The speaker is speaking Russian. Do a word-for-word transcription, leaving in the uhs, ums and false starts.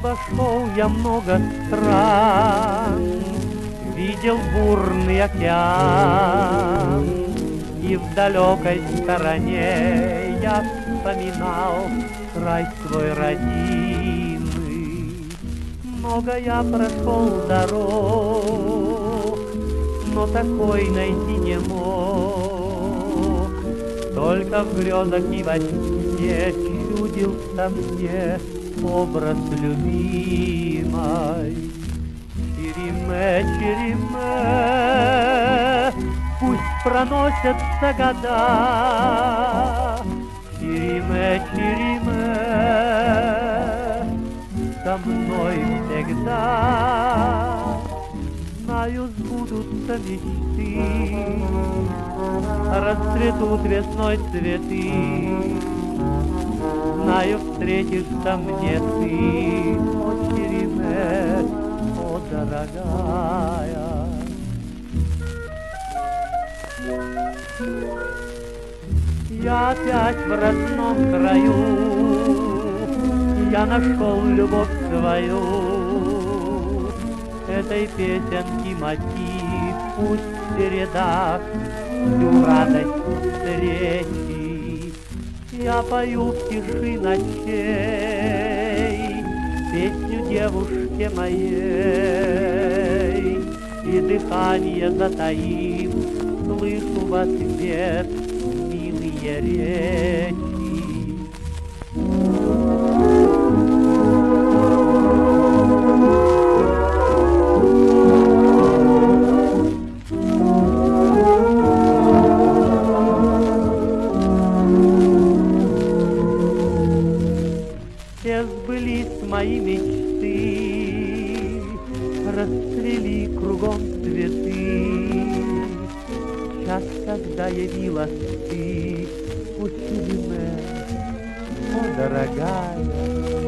Обошел я много стран, видел бурный океан, и в далекой стороне я вспоминал край свой родимый. Много я прошел дорог, но такой найти не мог. Только в грезах и во сне чудился мне образ любимой. Череме, череме, пусть проносятся года. Череме, череме, со мной всегда. Знаю, сбудутся мечты, расцветут весной цветы. Знаю, встретишься мне ты, о Череме, о дорогая. Я опять в родном краю, я нашел любовь свою. Этой песенки мотив пусть передаст всю радость встречи. Я пою в тиши ночей песню девушке моей, и дыхание затаив, слышу в ответ милые речи. Все сбылись мои мечты, расцвели кругом цветы. Час, когда явилась ты, о Череме, о дорогая.